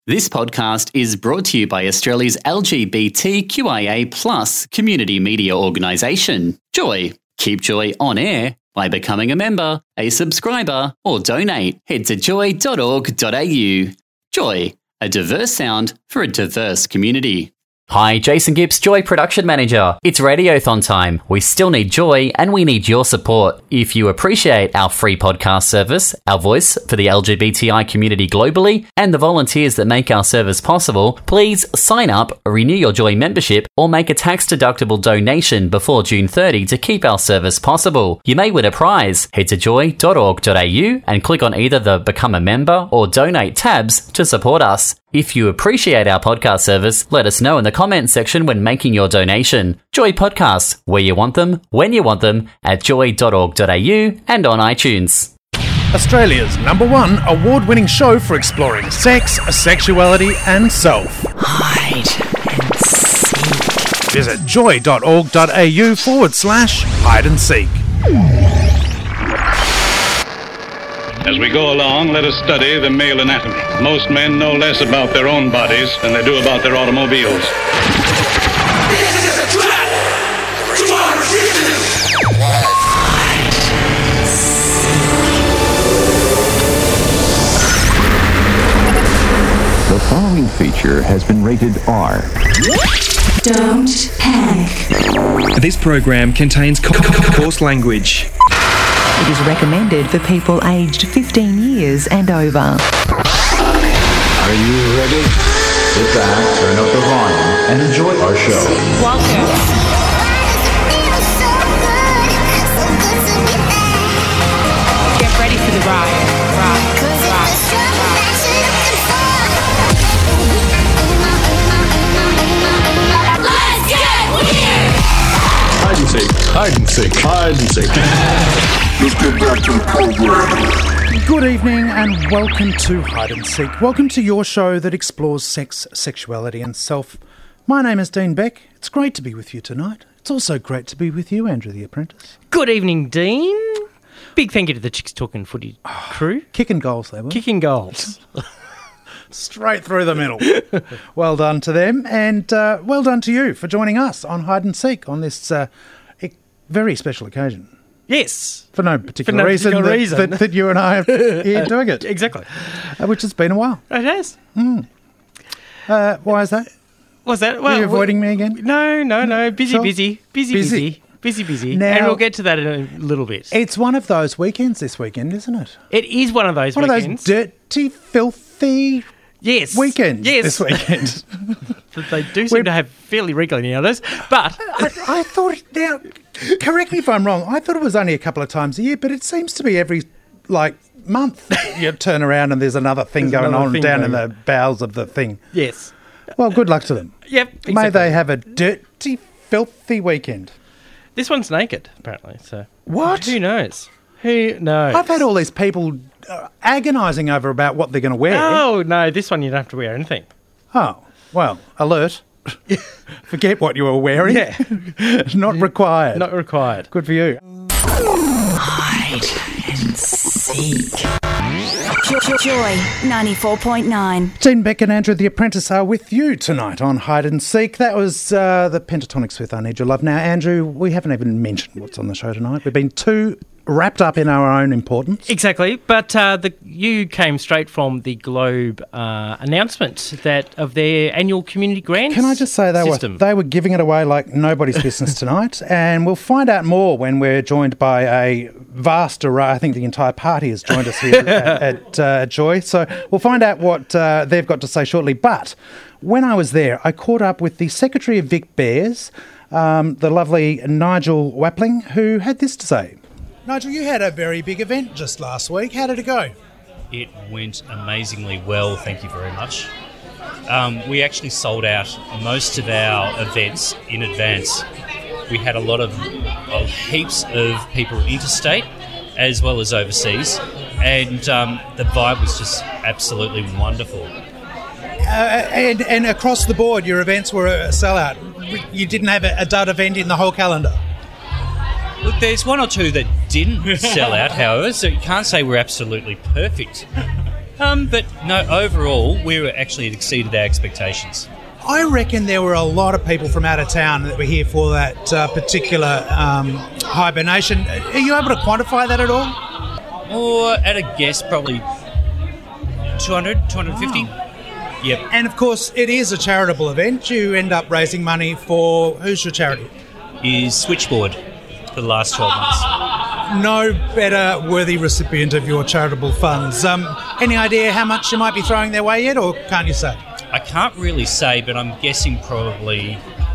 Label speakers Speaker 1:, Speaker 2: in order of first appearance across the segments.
Speaker 1: This podcast is brought to you by Australia's LGBTQIA+ community media organisation, Joy. Keep Joy on air by becoming a member, a subscriber, or donate. Head to joy.org.au. Joy, a diverse sound for a diverse community. Hi, Jason Gibbs, Joy Production Manager. It's Radiothon time. We still need Joy and we need your support. If you appreciate our free podcast service, our voice for the LGBTI community globally, and the volunteers that make our service possible, please sign up, renew your Joy membership, or make a tax-deductible donation before June 30 to keep our service possible. You may win a prize. Head to joy.org.au and click on either the Become a Member or Donate tabs to support us. If you appreciate our podcast service, let us know in the comments section when making your donation. Joy Podcasts, where you want them, when you want them, at joy.org.au and on iTunes.
Speaker 2: Australia's #1 award-winning show for exploring sex, sexuality and self.
Speaker 3: Hide and seek.
Speaker 2: Visit joy.org.au/hide and seek.
Speaker 4: As we go along, let us study the male anatomy. Most men know less about their own bodies than they do about their automobiles.
Speaker 5: The following feature has been rated R.
Speaker 3: Don't panic.
Speaker 6: This program contains coarse language.
Speaker 7: It is recommended for people aged 15 years and over.
Speaker 5: Are you ready? Sit back, turn up the volume, and enjoy our show.
Speaker 3: Welcome. Get ready for the ride. Let's get weird!
Speaker 5: Hide and seek, hide and seek, hide and seek.
Speaker 8: Let's get back to the program.
Speaker 2: Good evening and welcome to Hide and Seek. Welcome to your show that explores sex, sexuality and self. My name is Dean Beck. It's great to be with you tonight. It's also great to be with you, Andrew the Apprentice.
Speaker 9: Good evening, Dean. Big thank you to the Chicks Talking Footy crew.
Speaker 2: Kicking goals they were.
Speaker 9: Kicking goals.
Speaker 2: Straight through the middle. Well done to them and well done to you for joining us on Hide and Seek on this very special occasion.
Speaker 9: Yes.
Speaker 2: For no particular reason that you and I are here doing it.
Speaker 9: Exactly.
Speaker 2: Which has been a while.
Speaker 9: It has.
Speaker 2: Why is that?
Speaker 9: What's that?
Speaker 2: Are you avoiding me again?
Speaker 9: No. Busy.
Speaker 2: Now,
Speaker 9: and we'll get to that in a little bit.
Speaker 2: It's one of those weekends this weekend, isn't it?
Speaker 9: It is one of those
Speaker 2: weekends.
Speaker 9: One
Speaker 2: of those dirty, filthy weekends this weekend.
Speaker 9: They do seem to have fairly regularly others, but
Speaker 2: I thought, now, correct me if I'm wrong, I thought it was only a couple of times a year, but it seems to be every, month you turn around and there's another thing going on down in the bowels of the thing.
Speaker 9: Yes.
Speaker 2: Well, good luck to them.
Speaker 9: Yep, exactly.
Speaker 2: May they have a dirty, filthy weekend.
Speaker 9: This one's naked, apparently. So
Speaker 2: what?
Speaker 9: Who knows? Who knows?
Speaker 2: I've had all these people agonising over about what they're going to wear.
Speaker 9: Oh, no, this one you don't have to wear anything.
Speaker 2: Oh, well, alert. Forget what you were wearing.
Speaker 9: Yeah.
Speaker 2: Not required.
Speaker 9: Not required.
Speaker 2: Good for you.
Speaker 3: Hide and seek. Joy 94.9.
Speaker 2: Dean Beck and Andrew the Apprentice are with you tonight on Hide and Seek. That was the Pentatonics with I Need Your Love. Now, Andrew, we haven't even mentioned what's on the show tonight. We've been too wrapped up in our own importance.
Speaker 9: Exactly, but you came straight from the Globe announcement of their annual community grants.
Speaker 2: Can I just say they were giving it away like nobody's business tonight, and we'll find out more when we're joined by a vast array. I think the entire party has joined us here at Joy, so we'll find out what they've got to say shortly. But when I was there, I caught up with the Secretary of Vic Bears, the lovely Nigel Wappling, who had this to say. Nigel, you had a very big event just last week. How did it go?
Speaker 10: It went amazingly well, thank you very much. We actually sold out most of our events in advance. We had a lot of heaps of people interstate as well as overseas, and the vibe was just absolutely wonderful.
Speaker 2: And across the board, your events were a sellout. You didn't have a dud event in the whole calendar.
Speaker 10: Look, there's one or two that didn't sell out, however, so you can't say we're absolutely perfect. But no, overall, we actually exceeded our expectations.
Speaker 2: I reckon there were a lot of people from out of town that were here for that particular hibernation. Are you able to quantify that at all?
Speaker 10: Or at a guess, probably 200, 250.
Speaker 2: Wow.
Speaker 10: Yep.
Speaker 2: And of course, it is a charitable event. You end up raising money for, who's your charity?
Speaker 10: Is Switchboard for the last 12 months.
Speaker 2: No better worthy recipient of your charitable funds. Any idea how much you might be throwing their way yet, or can't you say?
Speaker 10: I can't really say, but I'm guessing probably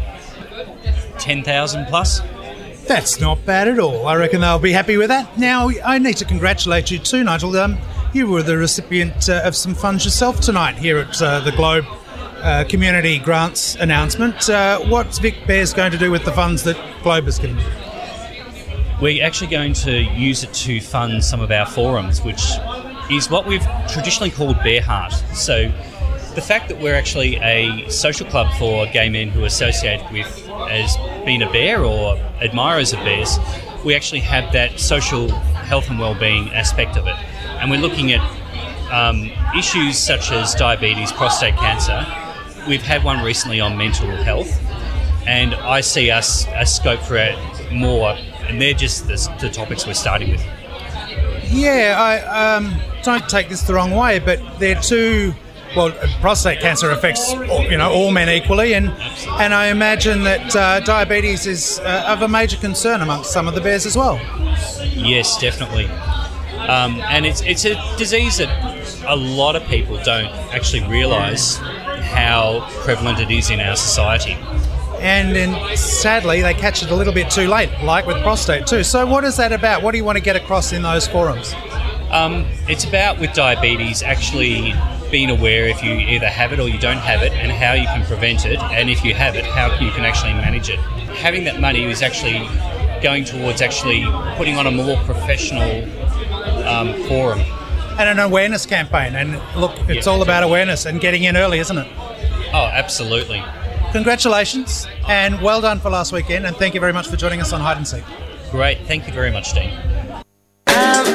Speaker 10: 10,000 plus.
Speaker 2: That's not bad at all. I reckon they'll be happy with that. Now, I need to congratulate you too, Nigel. You were the recipient of some funds yourself tonight here at the Globe Community Grants announcement. What's Vic Bears going to do with the funds that Globe has given you?
Speaker 10: We're actually going to use it to fund some of our forums, which is what we've traditionally called Bear Heart. So the fact that we're actually a social club for gay men who are associated with as being a bear or admirers of bears, we actually have that social health and well-being aspect of it. And we're looking at issues such as diabetes, prostate cancer. We've had one recently on mental health, and I see us a scope for it more, and they're just the topics we're starting with.
Speaker 2: Yeah, I don't take this the wrong way, but they're two. Well, prostate cancer affects all men equally, and I imagine that diabetes is of a major concern amongst some of the bears as well.
Speaker 10: Yes, definitely. And it's a disease that a lot of people don't actually realise how prevalent it is in our society.
Speaker 2: And sadly, they catch it a little bit too late, like with prostate too. So what is that about? What do you want to get across in those forums?
Speaker 10: It's about, with diabetes, actually being aware if you either have it or you don't have it, and how you can prevent it, and if you have it, how you can actually manage it. Having that money is actually going towards actually putting on a more professional forum.
Speaker 2: And an awareness campaign. And look, it's all about awareness and getting in early, isn't it?
Speaker 10: Oh, absolutely.
Speaker 2: Congratulations, and well done for last weekend, and thank you very much for joining us on Hide and Seek.
Speaker 10: Great, thank you very much, Dean.
Speaker 8: I'm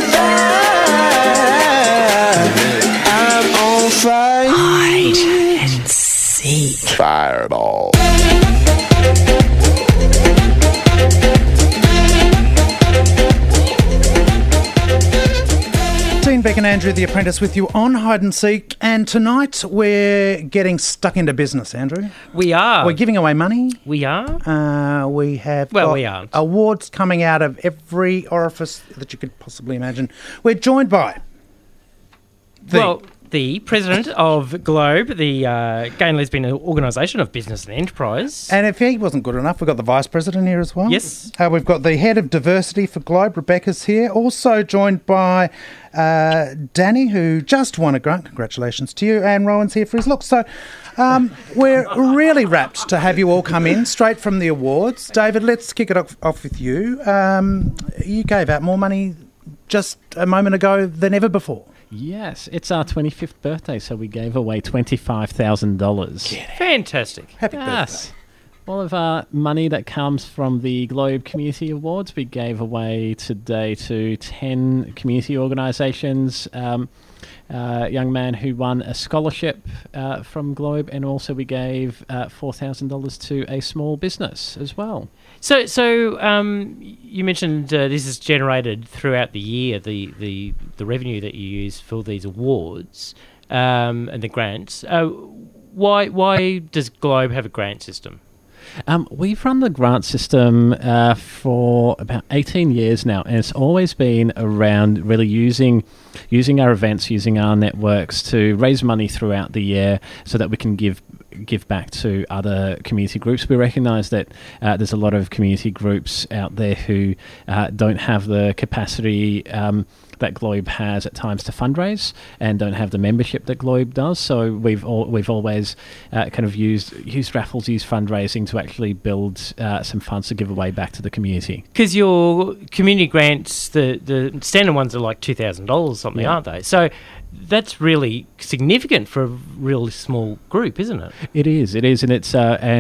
Speaker 8: on fire.
Speaker 3: Hide and seek.
Speaker 8: Fireball.
Speaker 2: Dean Beck and Andrew the Apprentice with you on Hide and Seek, and tonight we're getting stuck into business, Andrew.
Speaker 9: We are.
Speaker 2: We're giving away money.
Speaker 9: We are.
Speaker 2: We have
Speaker 9: we aren't.
Speaker 2: Awards coming out of every orifice that you could possibly imagine. We're joined by
Speaker 9: the president of Globe, the Gay and Lesbian Organisation of Business and Enterprise.
Speaker 2: And if he wasn't good enough, we've got the vice president here as well.
Speaker 9: Yes.
Speaker 2: We've got the head of diversity for Globe, Rebecca's here. Also joined by Danny, who just won a grant. Congratulations to you. And Rowan's here for his look. So we're really rapt to have you all come in straight from the awards. David, let's kick it off with you. You gave out more money just a moment ago than ever before.
Speaker 11: Yes, it's our 25th birthday, so we gave away $25,000.
Speaker 9: Fantastic.
Speaker 2: Happy birthday.
Speaker 11: All of our money that comes from the Globe Community Awards, we gave away today to 10 community organisations. Young man who won a scholarship from Globe, and also we gave $4,000 to a small business as well.
Speaker 9: So you mentioned this is generated throughout the year, the revenue that you use for these awards and the grants. Why does Globe have a grant system?
Speaker 11: We've run the grant system for about 18 years now, and it's always been around really using our events, using our networks to raise money throughout the year so that we can give back to other community groups. We recognise that there's a lot of community groups out there who don't have the capacity that Globe has at times to fundraise, and don't have the membership that Globe does. So we've always kind of used raffles, used fundraising to actually build some funds to give away back to the community.
Speaker 9: Because your community grants, the standard ones are like $2,000 or something, aren't they? So that's really significant for a really small group, isn't it?
Speaker 11: It is, and it's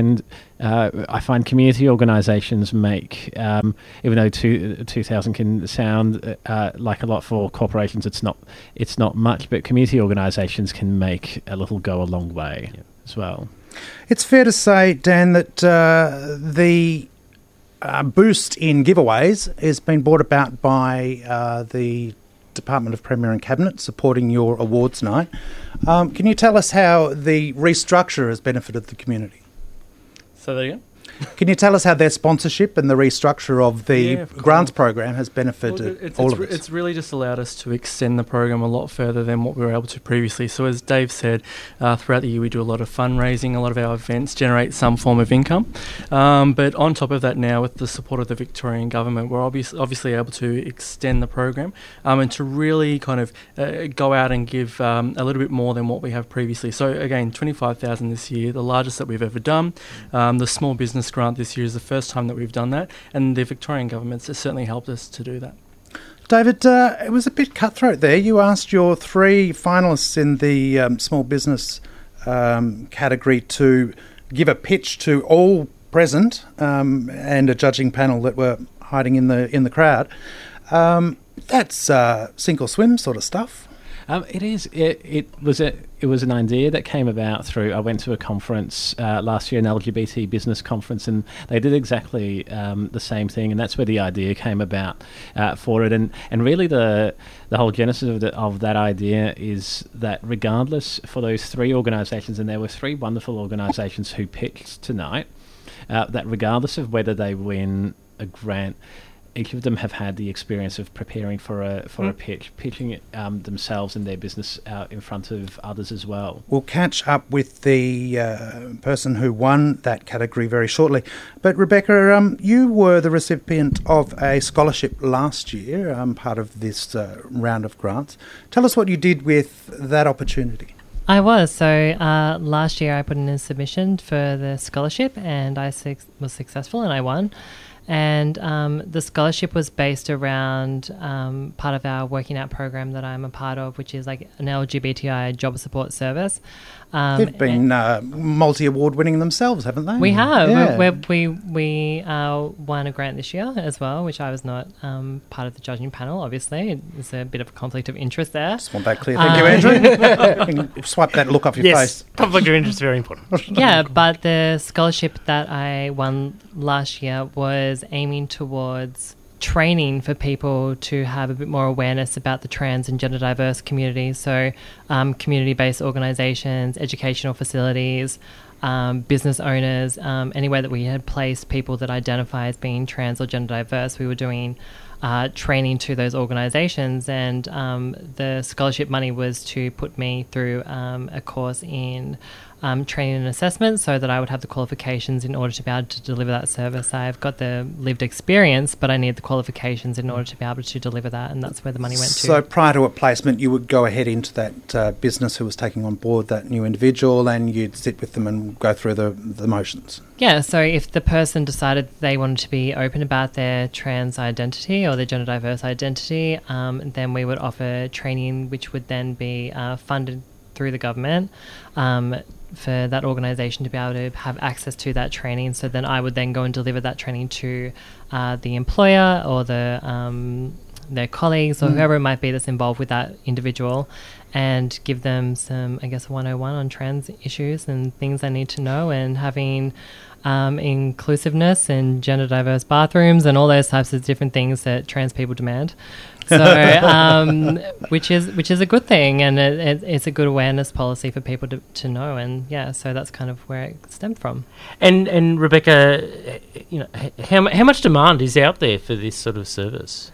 Speaker 11: I find community organisations make, even though 2,000 can sound like a lot for corporations, it's not much, but community organisations can make a little go a long way as well.
Speaker 2: It's fair to say, Dan, that the boost in giveaways has been brought about by the Department of Premier and Cabinet supporting your awards night. Can you tell us how the restructure has benefited the community?
Speaker 12: So there you go.
Speaker 2: Can you tell us how their sponsorship and the restructure of the grants program has benefited all of us?
Speaker 12: It's really just allowed us to extend the program a lot further than what we were able to previously. So as Dave said, throughout the year we do a lot of fundraising, a lot of our events generate some form of income. But on top of that now, with the support of the Victorian Government, we're obviously able to extend the program and to really kind of go out and give a little bit more than what we have previously. So again, $25,000 this year, the largest that we've ever done. The small business grant this year is the first time that we've done that, and the Victorian government has certainly helped us to do that.
Speaker 2: David, it was a bit cutthroat there. You asked your 3 finalists in the small business category to give a pitch to all present and a judging panel that were hiding in the crowd. That's sink or swim sort of stuff.
Speaker 11: It is. It was an idea that came about through. I went to a conference last year, an LGBT business conference, and they did exactly the same thing. And that's where the idea came about for it. And really, the whole genesis of that idea is that regardless for those 3 organisations, and there were 3 wonderful organisations who pitched tonight, that regardless of whether they win a grant, each of them have had the experience of preparing for a pitch, pitching it themselves and their business out in front of others as well. We'll catch up with the person who won that category very shortly. But Rebecca, you were the recipient of a scholarship last year, part of this round of grants. Tell us what you did with that opportunity.
Speaker 13: I was. So last year I put in a submission for the scholarship and I was successful and I won. And the scholarship was based around part of our Working Out program that I'm a part of, which is like an LGBTI job support service.
Speaker 2: They've been multi-award winning themselves, haven't they?
Speaker 13: We have.
Speaker 2: Yeah.
Speaker 13: We won a grant this year as well, which I was not part of the judging panel, obviously. There's a bit of a conflict of interest there.
Speaker 2: Just want that clear. Thank you, Andrew. Swipe that look off your face.
Speaker 9: Conflict of interest is very important.
Speaker 13: Yeah, but the scholarship that I won last year was aiming towards training for people to have a bit more awareness about the trans and gender diverse communities. So community-based organisations, educational facilities, business owners, anywhere that we had placed people that identify as being trans or gender diverse, we were doing training to those organisations. And the scholarship money was to put me through a course in training and assessment so that I would have the qualifications in order to be able to deliver that service. I've got the lived experience, but I need the qualifications in order to be able to deliver that, and that's where the money went to.
Speaker 2: So prior to a placement, you would go ahead into that business who was taking on board that new individual and you'd sit with them and go through the motions?
Speaker 13: Yeah, so if the person decided they wanted to be open about their trans identity or their gender diverse identity, then we would offer training which would then be funded through the government for that organisation to be able to have access to that training. So then I would then go and deliver that training to the employer or their colleagues or whoever it might be that's involved with that individual, and give them some, I guess, 101 on trans issues and things they need to know, and having inclusiveness and gender diverse bathrooms and all those types of different things that trans people demand. So, which is a good thing, and it's a good awareness policy for people to know, and so that's kind of where it stemmed from.
Speaker 9: And Rebecca, how much demand is out there for this sort of service?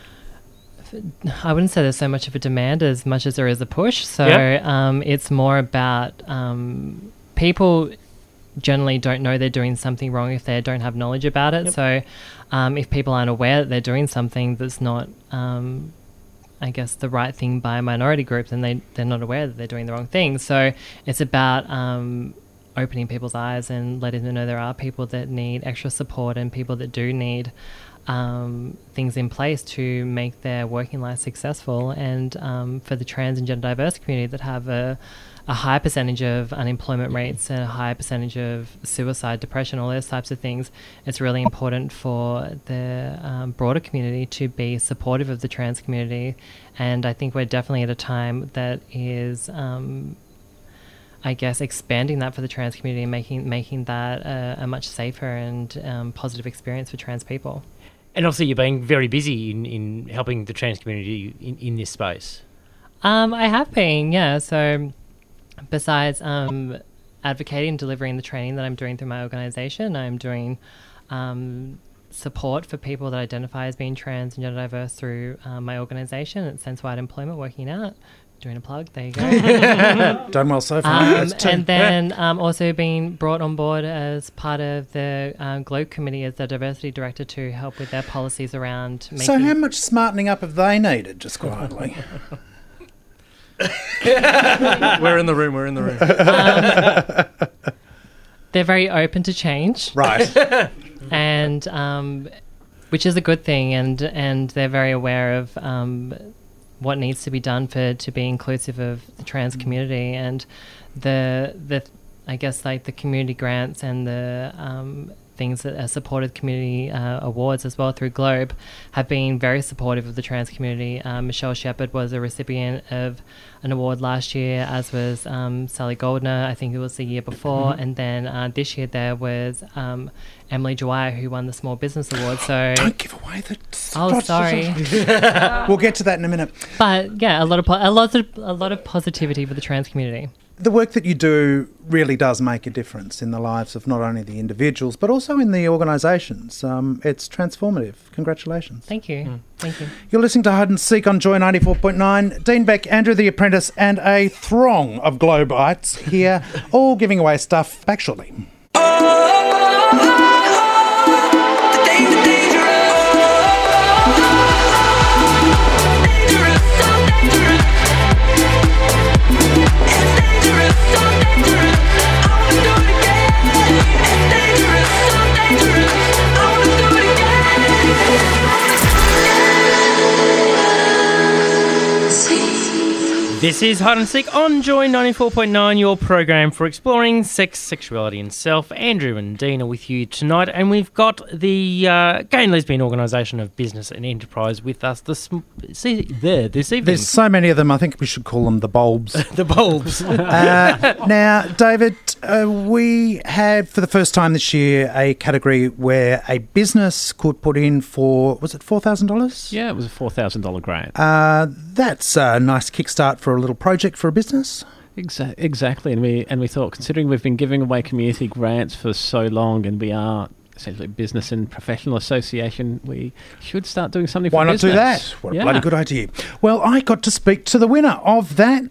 Speaker 13: I wouldn't say there's so much of a demand as much as there is a push. So it's more about people generally don't know they're doing something wrong if they don't have knowledge about it. So if people aren't aware that they're doing something that's not, I guess, the right thing by a minority group, then they're not aware that they're doing the wrong thing. So it's about opening people's eyes and letting them know there are people that need extra support and people that do need things in place to make their working life successful. And for the trans and gender diverse community that have a high percentage of unemployment rates and a high percentage of suicide, depression, all those types of things, it's really important for the broader community to be supportive of the trans community. And I think we're definitely at a time that is, I guess, expanding that for the trans community and making that a much safer and positive experience for trans people.
Speaker 9: And obviously you're being very busy in helping the trans community in this space.
Speaker 13: I have been, yeah. So besides advocating and delivering the training that I'm doing through my organisation, I'm doing support for people that identify as being trans and gender diverse through my organisation at Sense-Wide Employment, working out. Doing a plug, there you go.
Speaker 2: Done well so far.
Speaker 13: And then also being brought on board as part of the Globe Committee as the diversity director to help with their policies around making...
Speaker 2: So how much smartening up have they needed, just quietly?
Speaker 12: We're in the room.
Speaker 13: They're very open to change.
Speaker 2: Right.
Speaker 13: And which is a good thing, and they're very aware of what needs to be done to be inclusive of the trans community. And the I guess like the community grants and the things that are supported community awards as well through Globe have been very supportive of the trans community. Michelle Shepherd was a recipient of an award last year, as was Sally Goldner, I think it was the year before.
Speaker 2: Mm-hmm.
Speaker 13: And then this year there was Emily Dwyer, who won the Small Business Award. So
Speaker 2: don't give away the...
Speaker 13: Oh, sorry.
Speaker 2: We'll get to that in a minute.
Speaker 13: But yeah, a lot of positivity for the trans community.
Speaker 2: The work that you do really does make a difference in the lives of not only the individuals, but also in the organisations. It's transformative. Congratulations.
Speaker 13: Thank you. Thank you.
Speaker 2: You're listening to Hide and Seek on Joy 94.9. Dean Beck, Andrew the Apprentice, and a throng of Globites here, all giving away stuff back shortly.
Speaker 9: This is Hide and Seek on Joy 94.9, your program for exploring sex, sexuality and self. Andrew and Dean are with you tonight, and we've got the Gay and Lesbian Organisation of Business and Enterprise with us this evening.
Speaker 2: There's so many of them, I think we should call them the bulbs.
Speaker 9: The bulbs.
Speaker 2: Now, David, we had for the first time this year a category where a business could put in for, was it $4,000?
Speaker 11: Yeah, it was a $4,000 grant.
Speaker 2: That's a nice kickstart for a little project for a business.
Speaker 11: Exactly, and we thought, considering we've been giving away community grants for so long, and we are essentially a business and professional association, we should start doing something for business.
Speaker 2: Why not do that? What a bloody good idea. Well, I got to speak to the winner of that.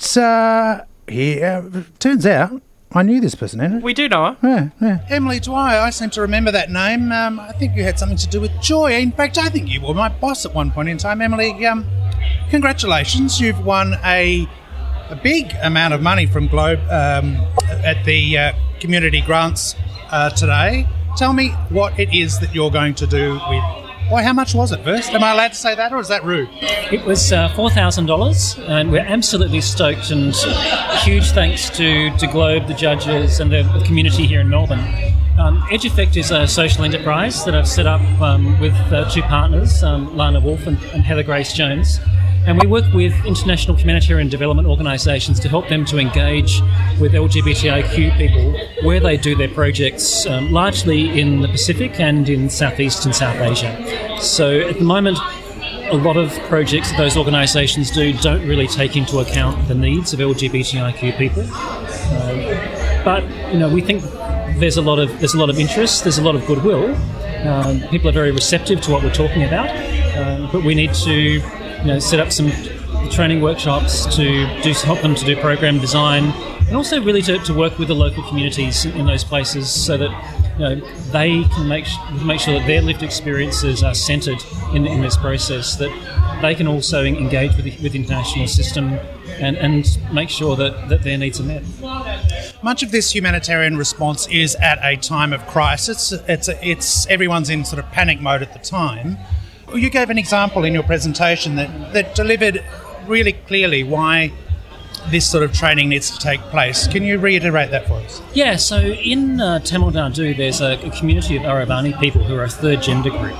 Speaker 2: Turns out I knew this person, Andrew.
Speaker 9: We do know her.
Speaker 2: Yeah. Emily Dwyer, I seem to remember that name. I think you had something to do with Joy. In fact, I think you were my boss at one point in time. Emily, congratulations. You've won a big amount of money from Globe at the community grants today. Tell me what it is that you're going to do with... Boy, how much was it first? Am I allowed to say that, or is that rude?
Speaker 14: It was $4,000, and we're absolutely stoked, and huge thanks to Globe, the judges, and the community here in Melbourne. Edge Effect is a social enterprise that I've set up with two partners, Lana Wolf and Heather Grace Jones. And we work with international humanitarian development organisations to help them to engage with LGBTIQ people where they do their projects, largely in the Pacific and in Southeast and South Asia. So at the moment, a lot of projects that those organisations do don't really take into account the needs of LGBTIQ people. But we think there's a lot of interest, there's a lot of goodwill. People are very receptive to what we're talking about, but we need to set up some training workshops to help them to do program design, and also really to work with the local communities in those places so that they can make sure that their lived experiences are centred in this process, that they can also engage with the international system and make sure that their needs are met.
Speaker 2: Much of this humanitarian response is at a time of crisis. It's everyone's in sort of panic mode at the time. You gave an example in your presentation that delivered really clearly why this sort of training needs to take place. Can you reiterate that for us?
Speaker 14: Yeah, so in Tamil Nadu, there's a community of Aravani people who are a third gender group.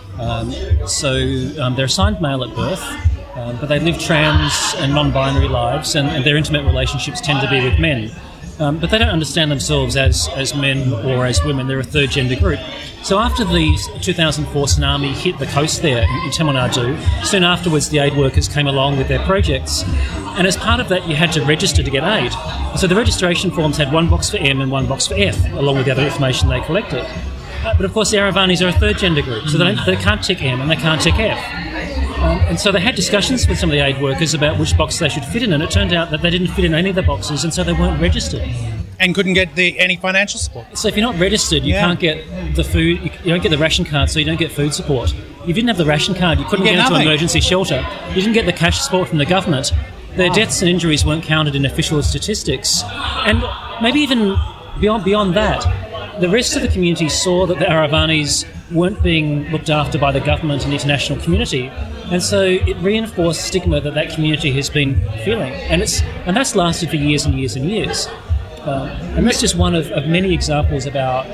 Speaker 14: They're assigned male at birth, but they live trans and non-binary lives, and their intimate relationships tend to be with men. But they don't understand themselves as men or as women. They're a third gender group. So after the 2004 tsunami hit the coast there in Tamil Nadu, soon afterwards the aid workers came along with their projects. And as part of that, you had to register to get aid. So the registration forms had one box for M and one box for F, along with the other information they collected. But of course the Aravanis are a third gender group, so they can't tick M and they can't tick F. And so they had discussions with some of the aid workers about which box they should fit in, and it turned out that they didn't fit in any of the boxes, and so they weren't registered.
Speaker 2: And couldn't get any financial support.
Speaker 14: So if you're not registered, you can't get the food, you don't get the ration card, so you don't get food support. If you didn't have the ration card, you couldn't get into an emergency shelter. You didn't get the cash support from the government. Their deaths and injuries weren't counted in official statistics. And maybe even beyond that, the rest of the community saw that the Aravanis weren't being looked after by the government and the international community, and so it reinforced stigma that community has been feeling, and that's lasted for years and years and years. And that's just one of many examples about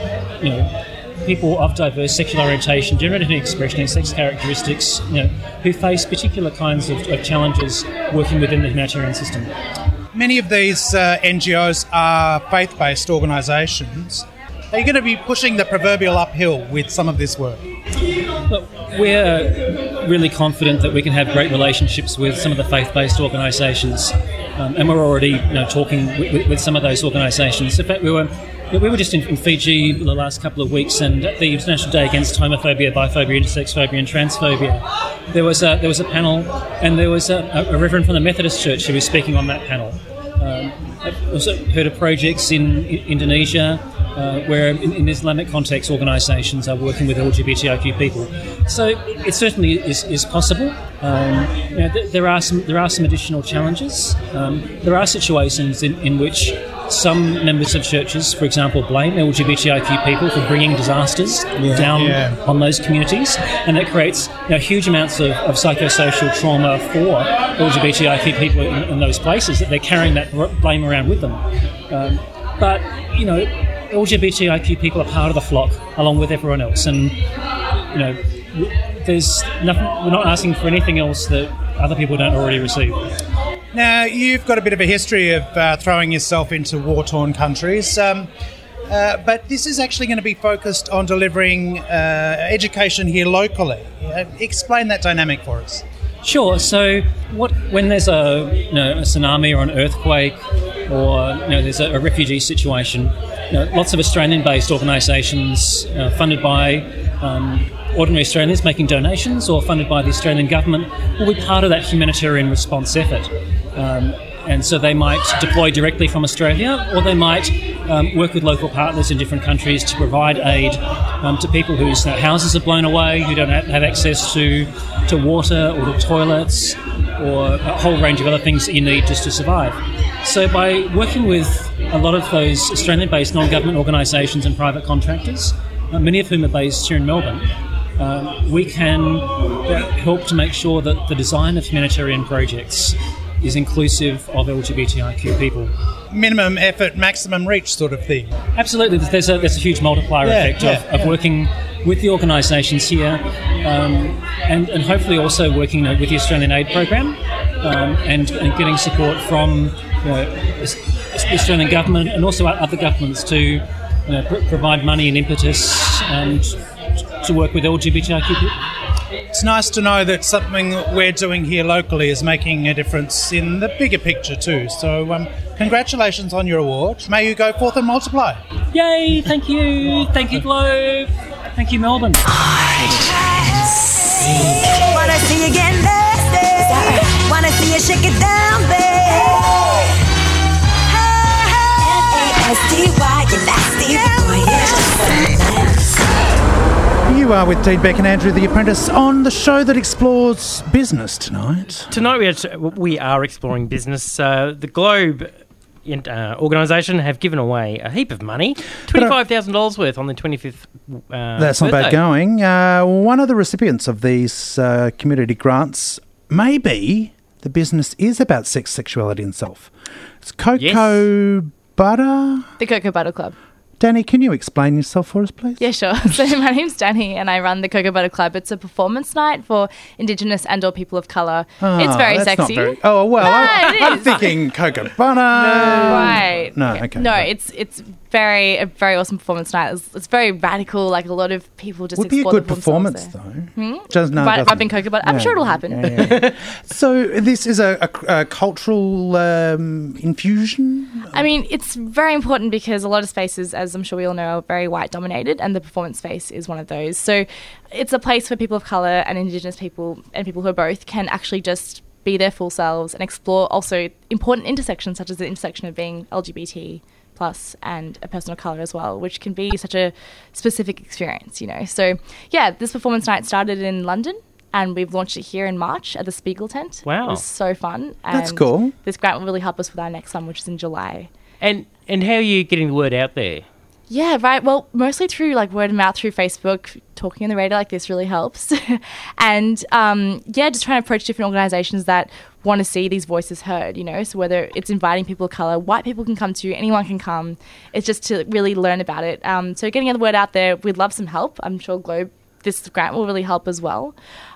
Speaker 14: people of diverse sexual orientation, gender identity expression, and sex characteristics, who face particular kinds of challenges working within the humanitarian system.
Speaker 2: Many of these NGOs are faith-based organisations. Are you going to be pushing the proverbial uphill with some of this work?
Speaker 14: Look, we're really confident that we can have great relationships with some of the faith-based organisations, and we're already talking with some of those organisations. In fact, we were just in Fiji the last couple of weeks, and at the International Day Against Homophobia, Biphobia, Intersexphobia and Transphobia, there was a panel, and there was a reverend from the Methodist Church who was speaking on that panel. I've also heard of projects in Indonesia where in Islamic context organisations are working with LGBTIQ people. So it certainly is possible. There are some additional challenges. There are situations in which some members of churches, for example, blame LGBTIQ people for bringing disasters down on those communities, and that creates huge amounts of psychosocial trauma for LGBTIQ people in those places, that they're carrying that blame around with them. But LGBTIQ people are part of the flock along with everyone else, and there's nothing. We're not asking for anything else that other people don't already receive.
Speaker 2: Now, you've got a bit of a history of throwing yourself into war-torn countries, but this is actually going to be focused on delivering education here locally. Explain that dynamic for us.
Speaker 14: Sure. So, when there's a tsunami or an earthquake, or there's a refugee situation, lots of Australian-based organisations funded by ordinary Australians making donations or funded by the Australian government will be part of that humanitarian response effort. And so they might deploy directly from Australia, or they might work with local partners in different countries to provide aid to people whose houses are blown away, who don't have access to water or to toilets or a whole range of other things that you need just to survive. So by working with a lot of those Australian-based non-government organisations and private contractors, many of whom are based here in Melbourne, we can help to make sure that the design of humanitarian projects is inclusive of LGBTIQ people.
Speaker 2: Minimum effort, maximum reach sort of thing.
Speaker 14: Absolutely. There's a huge multiplier effect of working with the organisations here, and hopefully also working with the Australian Aid Program, and getting support from the Australian government and also other governments to provide money and impetus to work with LGBTIQ people.
Speaker 2: It's nice to know that something we're doing here locally is making a difference in the bigger picture too. So congratulations on your award. May you go forth and multiply.
Speaker 14: Yay, thank you. Thank you, Globe. Thank you, Melbourne.
Speaker 3: Wanna see you get nasty. Wanna see you shake it down, babe. N-A-S-T-Y, you nasty boy, yeah.
Speaker 2: You are with Dean Beck and Andrew the Apprentice on the show that explores business tonight.
Speaker 9: Tonight we are exploring business. The Globe organisation have given away a heap of money, $25,000 worth on the 25th
Speaker 2: That's
Speaker 9: birthday.
Speaker 2: not bad going. One of the recipients of these community grants, maybe the business is about sex, sexuality and self. It's Cocoa Butter.
Speaker 15: The Cocoa Butter Club.
Speaker 2: Danny, can you explain yourself for us, please?
Speaker 15: Yeah, sure. So my name's Danny and I run the Cocoa Butter Club. It's a performance night for Indigenous and or people of colour. It's very
Speaker 2: that's
Speaker 15: sexy.
Speaker 2: Not very, oh, well,
Speaker 15: No,
Speaker 2: I'm thinking Cocoa Butter.
Speaker 15: Right.
Speaker 2: No, okay.
Speaker 15: No, it's a very awesome performance night. It's very radical. Like a lot of people just
Speaker 2: Would be a
Speaker 15: explore
Speaker 2: good
Speaker 15: the
Speaker 2: performance, though. Just, no, it doesn't.
Speaker 15: Rubbing cocoa butter. I'm sure it'll happen.
Speaker 2: Yeah. So this is a cultural infusion?
Speaker 15: I mean, it's very important because a lot of spaces, as I'm sure we all know, are very white dominated, and the performance space is one of those. So it's a place where people of colour and Indigenous people and people who are both can actually just be their full selves and explore also important intersections such as the intersection of being LGBT plus and a person of colour as well, which can be such a specific experience, you know. So yeah, this performance night started in London and we've launched it here in March at the Spiegel tent.
Speaker 9: Wow.
Speaker 15: It was so fun.
Speaker 2: That's
Speaker 15: and
Speaker 2: cool.
Speaker 15: This grant will really help us with our next one, which is in July.
Speaker 9: And how are you getting the word out there?
Speaker 15: Yeah, right. Well, mostly through like word of mouth through Facebook. Talking on the radio like this really helps. And just trying to approach different organisations that want to see these voices heard, you know. So whether it's inviting people of colour, white people can come to, anyone can come. It's just to really learn about it. So getting the word out there, we'd love some help. I'm sure Globe, this grant will really help as well.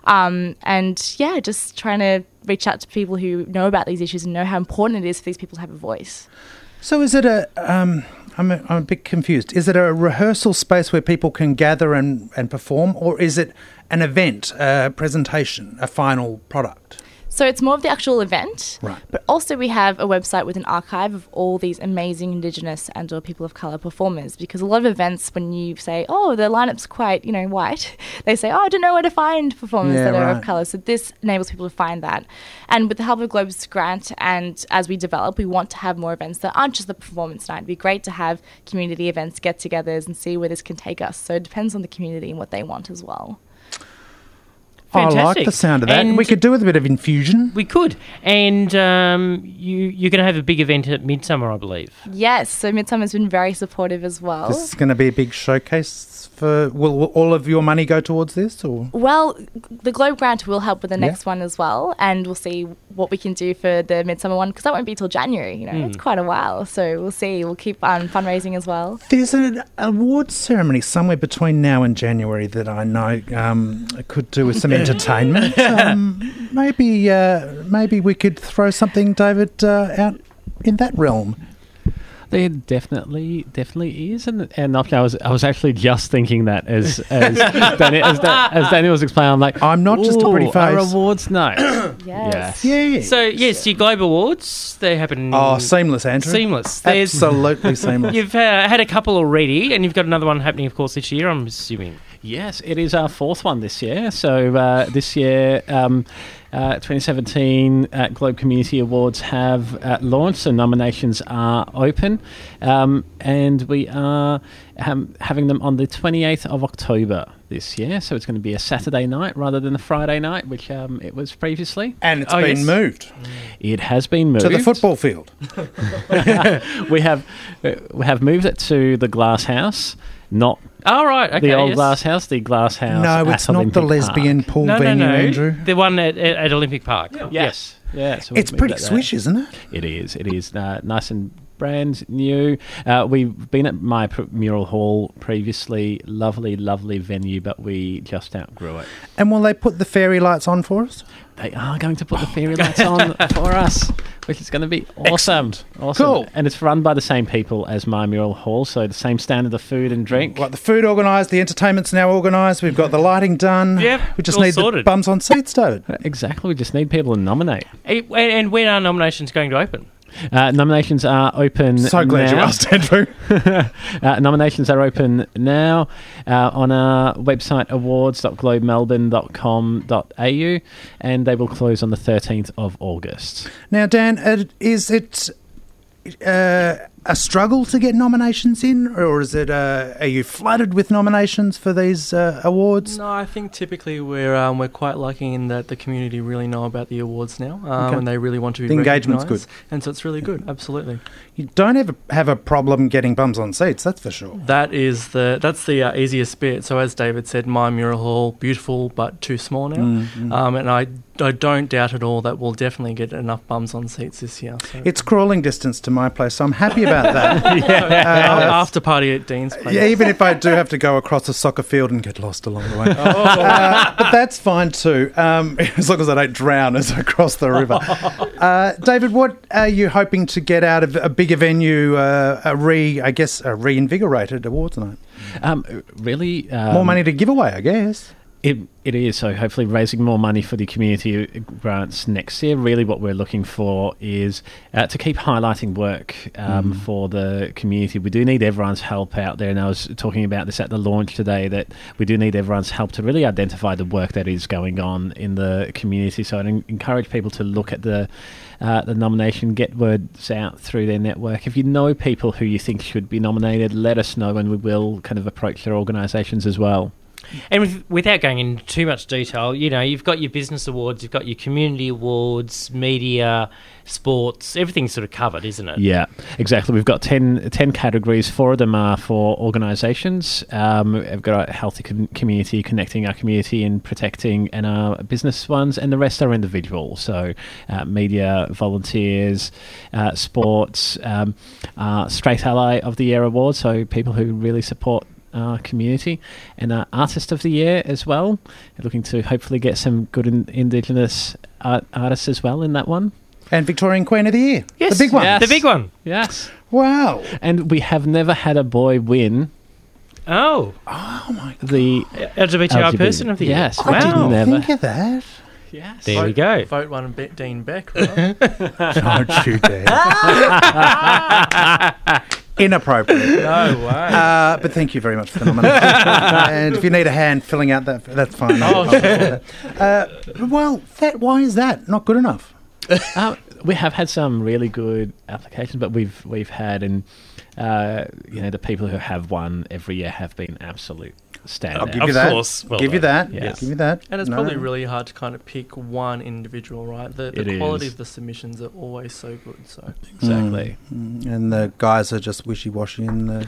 Speaker 15: Just trying to reach out to people who know about these issues and know how important it is for these people to have a voice.
Speaker 2: So is it I'm a bit confused. Is it a rehearsal space where people can gather and perform, or is it an event, a presentation, a final product?
Speaker 15: So it's more of the actual event,
Speaker 2: right?
Speaker 15: But also we have a website with an archive of all these amazing Indigenous and or people of colour performers, because a lot of events, when you say, oh, the lineup's quite, white, they say, oh, I don't know where to find performers that are of colour. So this enables people to find that. And with the help of Globe's grant, and as we develop, we want to have more events that aren't just the performance night. It'd be great to have community events, get-togethers, and see where this can take us. So it depends on the community and what they want as well.
Speaker 9: Fantastic.
Speaker 2: I like the sound of that.
Speaker 9: And
Speaker 2: we could do with a bit of infusion.
Speaker 9: We could. And you're going to have a big event at Midsummer, I believe.
Speaker 15: Yes, so Midsummer's been very supportive as well.
Speaker 2: This is going to be a big showcase for... Will all of your money go towards this? Or?
Speaker 15: Well, the Globe grant will help with the next one as well, and we'll see what we can do for the Midsummer one, because that won't be till January, It's quite a while, so we'll see. We'll keep fundraising as well.
Speaker 2: There's an awards ceremony somewhere between now and January that I know could do with some entertainment. Maybe we could throw something, David, out in that realm.
Speaker 11: There definitely is, and I was actually just thinking that as Danny was explaining, I'm like,
Speaker 2: I'm not just a pretty face.
Speaker 11: Our awards night.
Speaker 15: Yes.
Speaker 2: Yeah.
Speaker 9: So yes, your Globe Awards, they happen.
Speaker 2: Oh, seamless, Andrew.
Speaker 9: Seamless.
Speaker 2: Absolutely seamless.
Speaker 9: You've had a couple already, and you've got another one happening, of course, this year, I'm assuming.
Speaker 11: Yes, it is our fourth one this year. So this year, 2017 Globe Community Awards have launched, so nominations are open, and we are having them on the 28th of October this year. So it's going to be a Saturday night rather than a Friday night, which it was previously.
Speaker 2: And it's been moved.
Speaker 11: It has been moved
Speaker 2: to the football field.
Speaker 11: we have moved it to the Glass House, not.
Speaker 9: Oh, right, okay.
Speaker 11: The old Glass House, the Glass House.
Speaker 2: No, it's not the lesbian pool venue, Andrew.
Speaker 9: The one at Olympic Park.
Speaker 11: Yes. Yeah. So
Speaker 2: it's pretty swish, isn't it?
Speaker 11: It is. It is nice and brand new. We've been at my Mural Hall previously. Lovely, lovely venue, but we just outgrew it.
Speaker 2: And will they put the fairy lights on for us?
Speaker 11: They are going to put the fairy lights on for us, which is going to be awesome. Awesome.
Speaker 2: Cool.
Speaker 11: And it's run by the same people as my Mural Hall, so the same standard of food and drink.
Speaker 2: Like the food organised, the entertainment's now organised, we've got the lighting done.
Speaker 9: Yep,
Speaker 2: we just need
Speaker 9: sorted.
Speaker 2: The bums on seats, David.
Speaker 11: Exactly, we just need people to nominate.
Speaker 9: And when are nominations going to open?
Speaker 11: Nominations are open now.
Speaker 2: So glad you asked, Andrew.
Speaker 11: Nominations are open now on our website, awards.globemelbourne.com.au, and they will close on the 13th of August.
Speaker 2: Now, Dan, is it a struggle to get nominations in, or is it? Are you flooded with nominations for these awards?
Speaker 12: No, I think typically we're quite lucky in that the community really know about the awards now, and they really want to be
Speaker 2: The engagement's good,
Speaker 12: recognised, and so it's really good. Absolutely.
Speaker 2: You don't ever have a problem getting bums on seats, that's for sure.
Speaker 12: That's the easiest bit. So as David said, my mural hall, beautiful but too small now, and I don't doubt at all that we'll definitely get enough bums on seats this year. So.
Speaker 2: It's crawling distance to my place, so I'm happy about that.
Speaker 12: After party at Dean's place.
Speaker 2: Yeah, even if I do have to go across a soccer field and get lost along the way. But that's fine too, as long as I don't drown as I cross the river. David, what are you hoping to get out of a bigger venue, a reinvigorated awards night?
Speaker 11: Really...
Speaker 2: more money to give away, I guess.
Speaker 11: It is, so hopefully raising more money for the community grants next year. Really what we're looking for is to keep highlighting work for the community. We do need everyone's help out there, and I was talking about this at the launch today, that we do need everyone's help to really identify the work that is going on in the community. So I'd encourage people to look at the nomination, get words out through their network. If you know people who you think should be nominated, let us know, and we will kind of approach their organisations as well.
Speaker 9: And without going into too much detail, you've got your business awards, you've got your community awards, media, sports, everything's sort of covered, isn't it?
Speaker 11: Yeah, exactly. We've got 10 categories. 4 of them are for organisations. We've got a healthy community, connecting our community and protecting, and our business ones, and the rest are individual. So media, volunteers, sports, Straight Ally of the Year award, so people who really support our community, and Artist of the Year as well. We're looking to hopefully get some good Indigenous artists as well in that one.
Speaker 2: And Victorian Queen of the Year.
Speaker 9: Yes.
Speaker 2: The big one.
Speaker 9: Yes. The big one.
Speaker 11: Yes.
Speaker 2: Wow.
Speaker 11: And we have never had a boy win.
Speaker 9: Oh
Speaker 2: my God.
Speaker 11: The
Speaker 9: LGBTI person of the year.
Speaker 11: Yes.
Speaker 2: I didn't think of that.
Speaker 11: Yes.
Speaker 9: There we go.
Speaker 12: Vote one Dean Beck, right?
Speaker 2: Don't you dare. Inappropriate.
Speaker 12: No way.
Speaker 2: But thank you very much for the nomination. And if you need a hand filling out that, that's fine. Why is that not good enough?
Speaker 11: We have had some really good applications, but we've had, and the people who have won every year have been absolute standout.
Speaker 2: I'll give you that.
Speaker 9: Of course. Well
Speaker 2: give you that.
Speaker 11: Yes.
Speaker 2: Give you that.
Speaker 12: And it's probably really hard to kind of pick one individual, right? The quality of the submissions are always so good. So
Speaker 11: exactly.
Speaker 2: And the guys are just wishy-washy in the...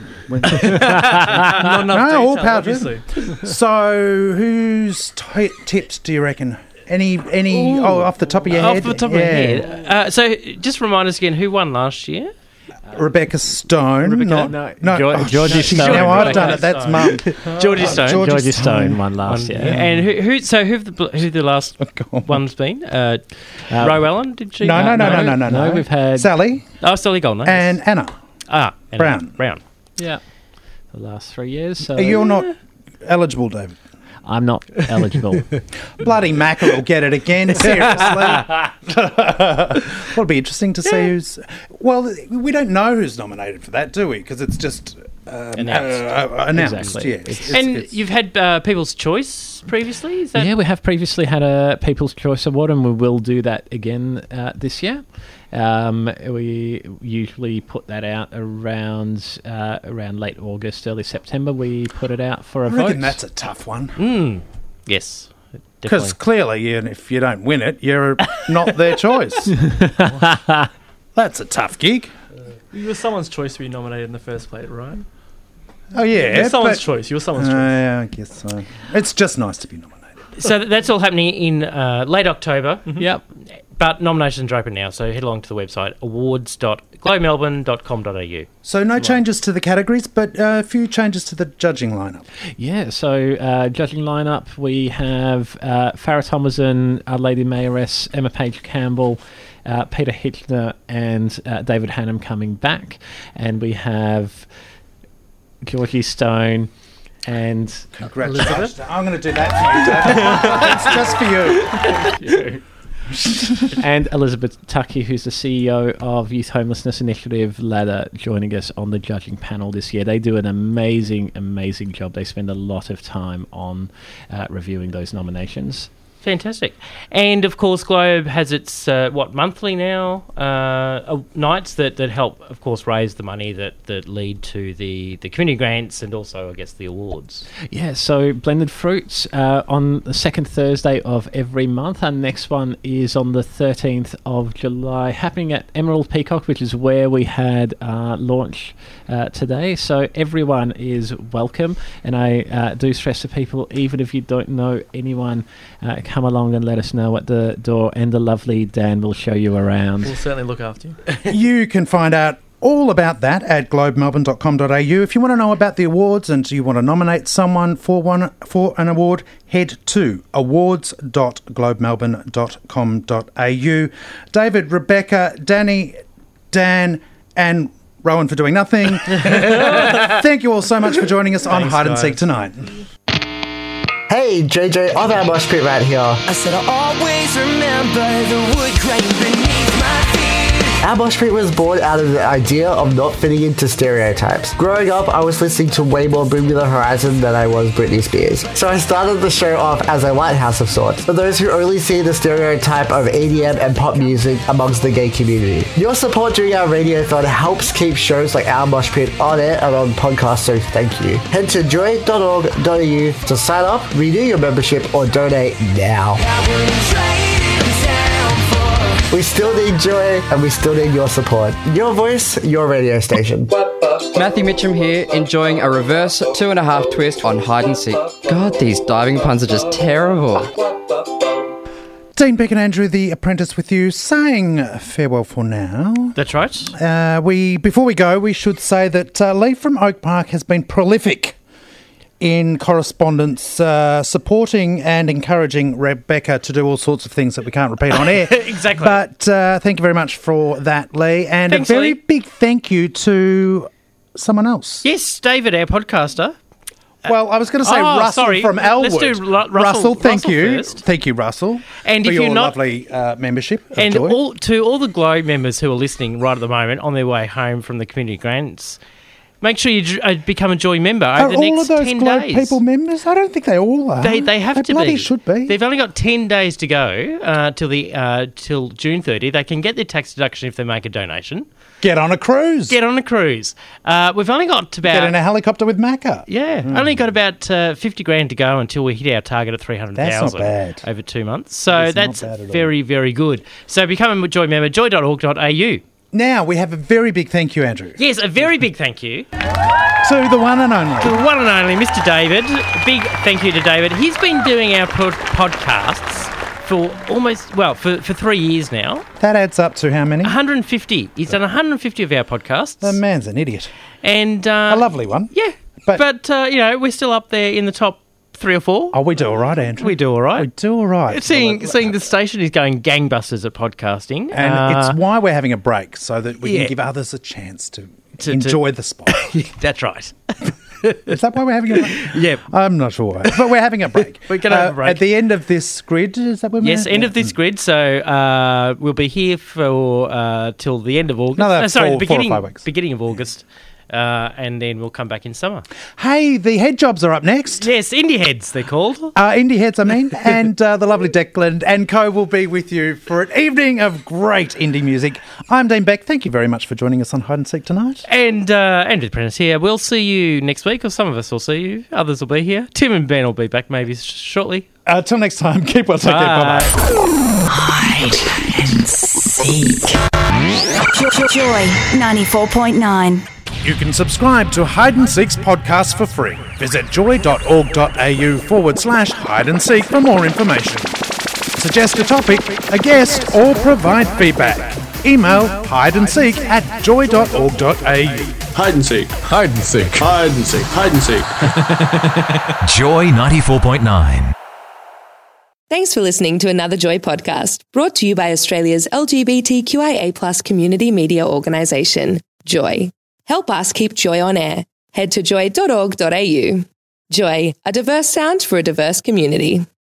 Speaker 12: Not enough detail,
Speaker 2: all power
Speaker 12: obviously.
Speaker 2: So whose tips do you reckon? Any off the top of your head?
Speaker 9: Off the top of my head. So just remind us again, who won last year?
Speaker 2: Rebecca Stone.
Speaker 11: Georgie Stone.
Speaker 2: Now I've done it. That's mum.
Speaker 9: Georgie Stone.
Speaker 11: Georgie Stone won last year.
Speaker 9: And who the last one's been? Ro Allen, did she?
Speaker 2: No.
Speaker 11: We've had
Speaker 2: Sally.
Speaker 9: Oh, Sally Goldner.
Speaker 2: And Anna.
Speaker 9: Brown.
Speaker 11: Yeah. The last 3 years. So
Speaker 2: you're not eligible, David.
Speaker 11: I'm not eligible.
Speaker 2: Bloody mackerel will get it again, seriously. It'll be interesting to see who's... Well, we don't know who's nominated for that, do we? Because it's just announced.
Speaker 11: Exactly.
Speaker 2: Yeah.
Speaker 9: You've had People's Choice previously? Is that...
Speaker 11: Yeah, we have previously had a People's Choice Award, and we will do that again this year. We usually put that out around late August, early September. We put it out for a vote.
Speaker 2: I reckon that's a tough one.
Speaker 9: Yes,
Speaker 2: because clearly, if you don't win it, you're not their choice. That's a tough gig.
Speaker 12: You were someone's choice to be nominated in the first place, right?
Speaker 2: Oh yeah,
Speaker 12: you're someone's choice. You were someone's choice.
Speaker 2: Yeah, I guess so. It's just nice to be nominated.
Speaker 9: So that's all happening in late October.
Speaker 11: Mm-hmm. Yep.
Speaker 9: But nominations are open now, so head along to the website awards.globemelbourne.com.au.
Speaker 2: So no changes to the categories, but a few changes to the judging lineup.
Speaker 11: Yeah, so judging lineup, we have Farah Thomason, our Lady Mayoress, Emma Page Campbell, Peter Hitchner and David Hannam coming back. And we have Georgie Stone and
Speaker 2: Congratulations. I'm going to do that for you, David. It's just for you.
Speaker 11: Thank you. And Elizabeth Tuckey, who's the CEO of Youth Homelessness Initiative Ladder, joining us on the judging panel this year. They do an amazing job. They spend a lot of time on reviewing those nominations.
Speaker 9: Fantastic. And, of course, Globe has its, monthly now, nights that help, of course, raise the money that lead to the community grants and also, I guess, the awards.
Speaker 11: Yeah, so Blended Fruits on the second Thursday of every month. Our next one is on the 13th of July, happening at Emerald Peacock, which is where we had launch today. So everyone is welcome. And I do stress to people, even if you don't know anyone, come along and let us know at the door, and the lovely Dan will show you around.
Speaker 12: We'll certainly look after you.
Speaker 2: You can find out all about that at globemelbourne.com.au. If you want to know about the awards and you want to nominate someone for an award, head to awards.globemelbourne.com.au. David, Rebecca, Danny, Dan, and Rowan for doing nothing. Thank you all so much for joining us on Hide and Seek tonight.
Speaker 16: Hey, JJ, other Mosh Pit Rat here.
Speaker 3: I said I'll always remember the wood grain beneath my feet.
Speaker 16: Our Mosh Pit was born out of the idea of not fitting into stereotypes. Growing up, I was listening to way more Bring Me the Horizon than I was Britney Spears. So I started the show off as a lighthouse of sorts, for those who only see the stereotype of EDM and pop music amongst the gay community. Your support during our radiothon helps keep shows like Our Mosh Pit on air and on podcasts, so thank you. Head to joy.org.au to sign up, renew your membership, or donate now. We still need joy, and we still need your support. Your voice, your radio station.
Speaker 17: Matthew Mitchum here, enjoying a reverse 2.5 twist on Hide and Seek. God, these diving puns are just terrible.
Speaker 2: Dean Beck and Andrew, the apprentice, with you, saying farewell for now.
Speaker 9: That's right.
Speaker 2: Before we go, we should say that Lee from Oak Park has been prolific in correspondence, supporting and encouraging Rebecca to do all sorts of things that we can't repeat on air.
Speaker 9: Exactly.
Speaker 2: But thank you very much for that, Lee. And
Speaker 9: Thanks,
Speaker 2: a very
Speaker 9: Lee.
Speaker 2: big thank you to someone else.
Speaker 9: Yes, David, our podcaster.
Speaker 2: Well, I was going to say Russell from Elwood.
Speaker 9: Let's do Russell.
Speaker 2: Thank
Speaker 9: Russell
Speaker 2: you.
Speaker 9: first.
Speaker 2: Thank you, Russell,
Speaker 9: And
Speaker 2: for
Speaker 9: if
Speaker 2: your
Speaker 9: you're not-
Speaker 2: lovely membership of
Speaker 9: And
Speaker 2: Joy.
Speaker 9: all the Globe members who are listening right at the moment on their way home from the community grants, make sure you become a Joy member over the
Speaker 2: all
Speaker 9: next
Speaker 2: of those
Speaker 9: 10
Speaker 2: Globe
Speaker 9: days.
Speaker 2: people members? I don't think they all are.
Speaker 9: They have to
Speaker 2: bloody
Speaker 9: be.
Speaker 2: should be.
Speaker 9: They've only got 10 days to go till June 30. They can get their tax deduction if they make a donation.
Speaker 2: Get on a cruise.
Speaker 9: We've only got about...
Speaker 2: Get in a helicopter with Macca.
Speaker 9: Yeah, only got about 50 grand to go until we hit our target of 300,000
Speaker 2: That's not bad.
Speaker 9: over 2 months. So
Speaker 2: It's not
Speaker 9: that's
Speaker 2: bad at all.
Speaker 9: very, very good. So become a Joy member, joy.org.au.
Speaker 2: Now, we have a very big thank you, Andrew.
Speaker 9: Yes, a very big thank you
Speaker 2: to the one and only.
Speaker 9: to the one and only Mr. David. Big thank you to David. He's been doing our podcasts for for 3 years now.
Speaker 2: That adds up to how many?
Speaker 9: 150. He's done 150 of our podcasts.
Speaker 2: The man's an idiot.
Speaker 9: And
Speaker 2: a lovely one.
Speaker 9: Yeah. But we're still up there in the top 3 or 4.
Speaker 2: Oh, we do all right, Andrew.
Speaker 9: We do all right.
Speaker 2: We do all right.
Speaker 9: Seeing the station is going gangbusters at podcasting.
Speaker 2: And it's why we're having a break, so that we
Speaker 9: Yeah.
Speaker 2: can give others a chance to enjoy the spot.
Speaker 9: That's right.
Speaker 2: Is that why we're having a break?
Speaker 9: Yeah.
Speaker 2: I'm not sure why. But we're having a break.
Speaker 9: We're going to have a break.
Speaker 2: At the end of this grid, is that when we're
Speaker 9: Yes, end of this grid. So we'll be here for till the end of August.
Speaker 2: Another
Speaker 9: the
Speaker 2: 4 or
Speaker 9: beginning
Speaker 2: 5 weeks.
Speaker 9: Beginning of August. And then we'll come back in summer.
Speaker 2: Hey, the head jobs are up next.
Speaker 9: Yes, Indie Heads, they're called.
Speaker 2: Indie Heads, I mean. And the lovely Declan and co will be with you for an evening of great indie music. I'm Dean Beck. Thank you very much for joining us on Hide and Seek tonight.
Speaker 9: And Andrew Prentice here. We'll see you next week, or some of us will see you. Others will be here. Tim and Ben will be back maybe shortly.
Speaker 2: Till next time, keep well, take care. Bye-bye.
Speaker 3: Hide and seek. Joy 94.9.
Speaker 2: You can subscribe to Hide and Seek's podcast for free. Visit joy.org.au/hide and seek for more information. Suggest a topic, a guest, or provide feedback. Email hideandseek@joy.org.au.
Speaker 8: Hide and seek. Hide and seek. Hide and seek. Hide and seek.
Speaker 18: Joy 94.9.
Speaker 19: Thanks for listening to another Joy podcast, brought to you by Australia's LGBTQIA+ community media organisation, Joy. Help us keep Joy on air. Head to joy.org.au. Joy, a diverse sound for a diverse community.